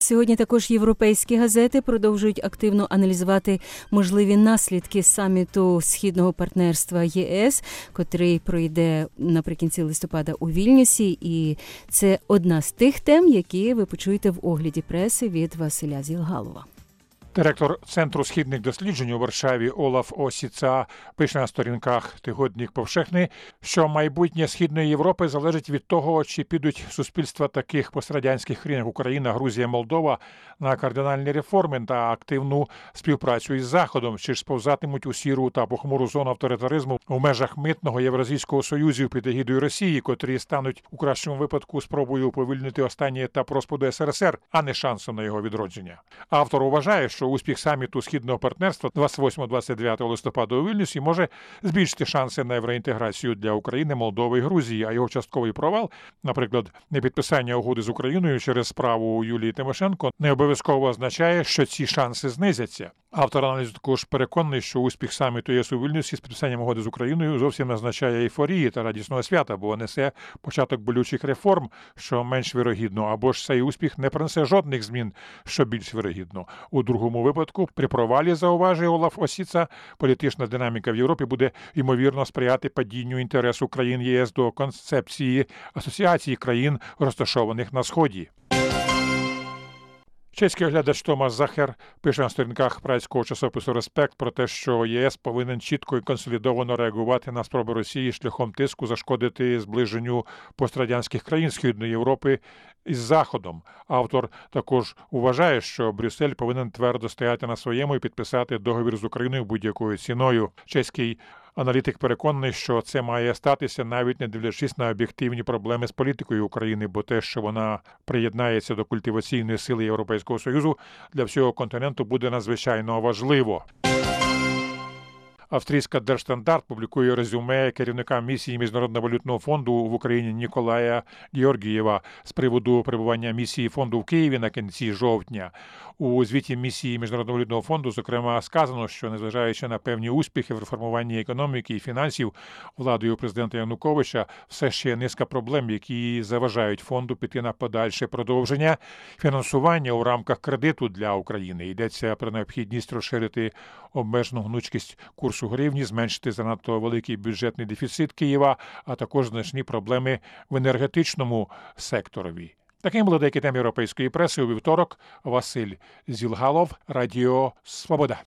Сьогодні також європейські газети продовжують активно аналізувати можливі наслідки саміту Східного партнерства ЄС, котрий пройде наприкінці листопада у Вільнюсі. І це одна з тих тем, які ви почуєте в огляді преси від Василя Зілгалова. Директор Центру східних досліджень у Варшаві Олаф Осіца пише на сторінках «Тигодник Повшехний», що майбутнє Східної Європи залежить від того, чи підуть суспільства таких пострадянських країн, як Україна, Грузія, Молдова, на кардинальні реформи та активну співпрацю із Заходом, чи ж сповзатимуть у сіру та похмуру зону авторитаризму у межах митного Євразійського союзу під егідою Росії, котрі стануть у кращому випадку спробою уповільнити останній етап розпаду СРСР, а не шансом на його відродження. Автор вважає, що успіх саміту Східного партнерства 28-29 листопада у Вільнюсі може збільшити шанси на євроінтеграцію для України, Молдови і Грузії, а його частковий провал, наприклад, непідписання угоди з Україною через справу Юлії Тимошенко, не обов'язково означає, що ці шанси знизяться. Автор аналізу також переконаний, що успіх саміту ЄС у Вільнюсі з підписанням угоди з Україною зовсім не означає ейфорії та радісного свята, бо несе початок болючих реформ, що менш вірогідно, або ж цей успіх не принесе жодних змін, що більш вірогідно. У другому випадку, при провалі, зауважує Олаф Осіца, політична динаміка в Європі буде, ймовірно, сприяти падінню інтересу країн ЄС до концепції асоціації країн, розташованих на Сході. Чеський оглядач Томас Захер пише на сторінках празького часопису «Респект» про те, що ЄС повинен чітко і консолідовано реагувати на спроби Росії шляхом тиску зашкодити зближенню пострадянських країн Східної Європи із Заходом. Автор також вважає, що Брюссель повинен твердо стояти на своєму і підписати договір з Україною будь-якою ціною. Чеський аналітик переконаний, що це має статися, навіть не дивлячись на об'єктивні проблеми з політикою України, бо те, що вона приєднається до культиваційної сили Європейського Союзу, для всього континенту буде надзвичайно важливо. Австрійська Держстандарт публікує резюме керівника місії Міжнародного валютного фонду в Україні Ніколая Георгієва з приводу перебування місії фонду в Києві на кінці жовтня. У звіті місії Міжнародного валютного фонду, зокрема, сказано, що незважаючи на певні успіхи в реформуванні економіки і фінансів владою президента Януковича, все ще низка проблем, які заважають фонду піти на подальше продовження фінансування у рамках кредиту для України. Йдеться про необхідність розширити обмежену гнучкість курсу гривні, зменшити занадто великий бюджетний дефіцит Києва, а також значні проблеми в енергетичному секторові. Таким були деякі теми європейської преси у вівторок. Василь Зілгалов, Радіо Свобода.